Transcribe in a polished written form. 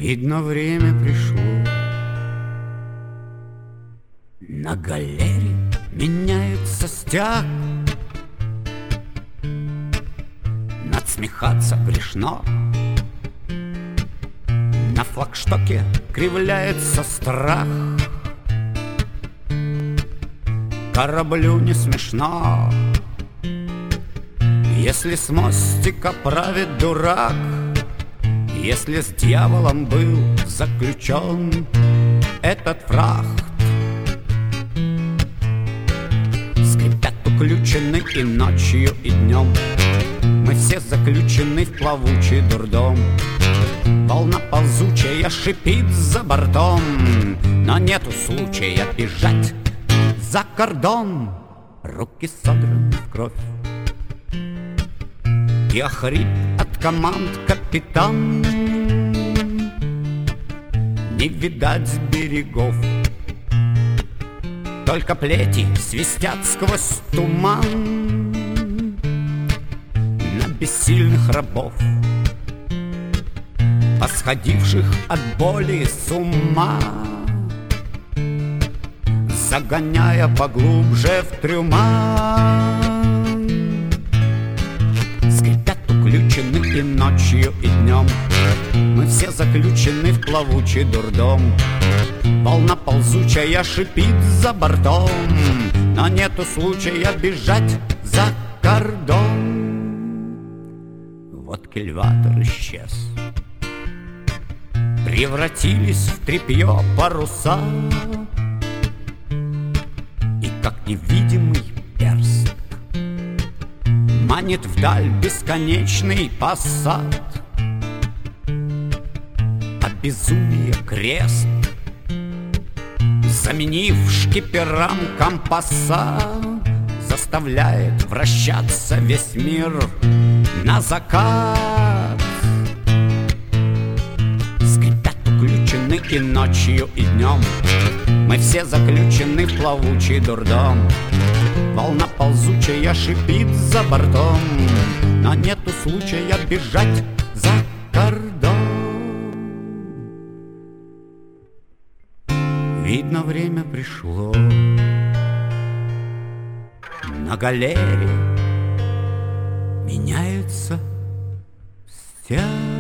Видно, время пришло. На галере меняется стяг, надсмехаться грешно. На флагштоке кривляется страх, кораблю не смешно. Если с мостика правит дурак, если с дьяволом был заключен этот фрахт, скрипят уключены и ночью, и днем. Мы все заключены в плавучий дурдом. Волна ползучая шипит за бортом, но нету случая бежать за кордон. Руки содраны в кровь, и охрип от команд капитан. Не видать берегов, только плети свистят сквозь туман на бессильных рабов, посходивших от боли с ума, загоняя поглубже в трюма. Скрипят уключены и ночью, и днем. Мы все заключены в плавучий дурдом. Волна ползучая шипит за бортом, но нету случая бежать за кордон. Вот кильватор исчез, превратились в тряпье паруса, и как невидимый перст манит вдаль бесконечный посад. А безумие крест, заменив шкиперам компаса, заставляет вращаться весь мир на закат. Скрипят уключены и ночью, и днем. Мы все заключены в плавучий дурдом. Волна ползучая шипит за бортом, но нету случая бежать за кордон. Видно, время пришло. На галере меняется стяг.